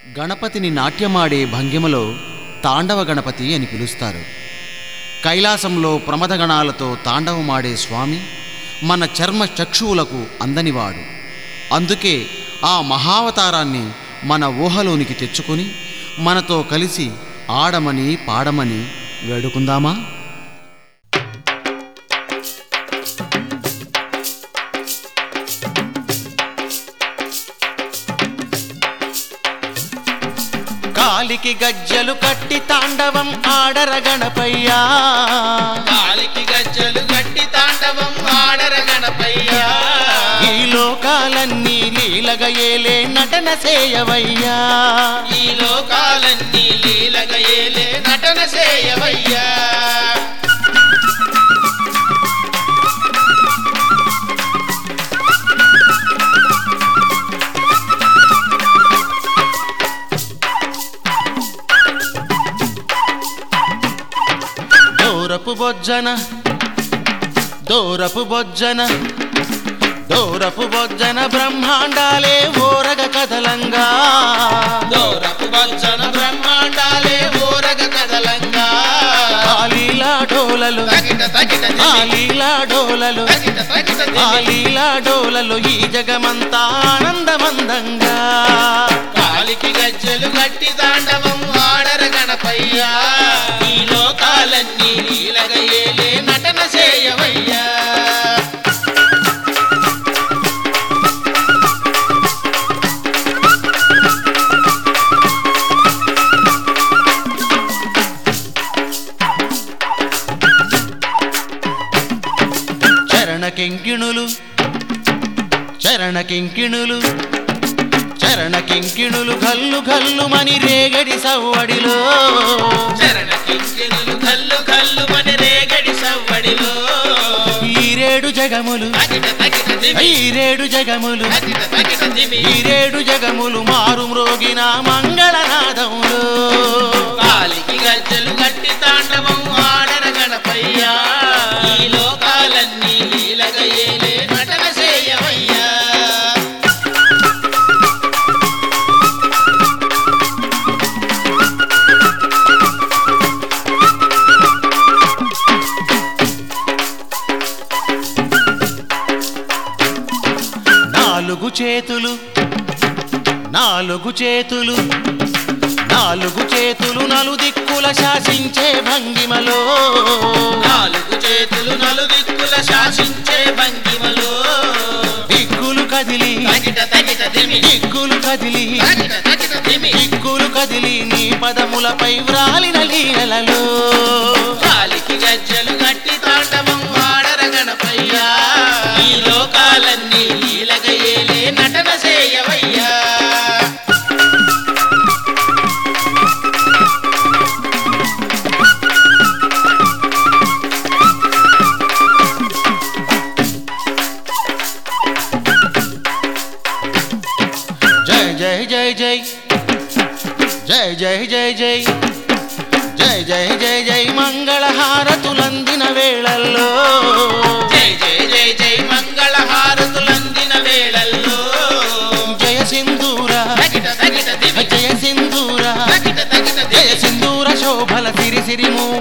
గణపతిని నాట్యమాడే భంగిమలో తాండవ గణపతి అని పిలుస్తారు. కైలాసంలో ప్రమథగణాలతో తాండవమాడే స్వామి మన చర్మ చక్షువులకు అందనివాడు. అందుకే ఆ మహావతారాన్ని మన ఊహలోనికి తెచ్చుకొని మనతో కలిసి ఆడమని పాడమని వేడుకుందామా? కాలికి గజ్జలు కట్టి తాండవం ఆడర గణపయ్యా, కాలికి గజ్జలు కట్టి తాండవం ఆడర గణపయ్యా. ఈ లోకాలన్నీ లీలగా ఏలే నటన చేయవయ్యా, ఈ లోకాలన్నీ లీలగా ఏలే నటన చేయవయ్యా. దూరపు బొజ్జన దూరపు బొజ్జన దూరపు బొజ్జన బ్రహ్మాండాలే ఓరగ కదలంగా, దూరపు బొజ్జన బ్రహ్మాండాలే ఓరగ కదలంగా. ఆలీలా డోలలు తగిట తగిట ఆలీలా డోలలు తగిట తగిట ఆలీలా డోలలు ఈ జగమంతా ఆనందమందంగా. కాలికి గజ్జలు కట్టి తాండవం ఆడర గణపయ్యా, ఈ లోకాలన్నీ లీలగా ఏలే నటన చేయవయ్యా. చరణకింకిణులు చరణకింకిణులు చరణకింకిణులు గల్లు గల్లుమని రేగడి సవ్వడిలో, చరణ కింకిణులు కల్లు కల్లు మన రేగడి సవ్వడిలో. ఈరేడు జగములు తగిట తగిట దిమి ఈరేడు జగములు తగిట తగిట దిమి ఈరేడు జగములు మారు మ్రోగిన మంగళనాదములు. కాలికి గజ్జలు కట్టి తాండవం ఆడర గణపయ్యా, ఈ లోకాలన్నీ లీలగా ఏలే నటన చేయవయ్యా. నాలుగు చేతులు నాలుగు చేతులు నాలుగు చేతులు నలుదిక్కుల శాసించే భంగిమలో, నాలుగు చేతులు నలుదిక్కుల శాసించే భంగిమలో. దిక్కులు కదిలి తగిట తగిట దిమి దిక్కులు కదిలి తగిట తగిట దిమి దిక్కులు కదిలి నీ పదములపై వ్రాలిన లీలలలో. కాలికి గజ్జలు కట్టి తాండవం ఆడర గణపయ్యా, ఈ లోకాలన్నీ లీలగా ఏలే నటన చేయవయ్యా. జై జై జై జై జై జై జై జై జై జై జై జై మంగళహారతులందిన వేళల్లో, జై జై జై జై మంగళ హారతులందిన వేళల్లో. జయ సింధూర తగిట తగిట దిమి జయ సింధూర తగిట తగిట జయ దిమి సింధూర శోభల సిరి సిరి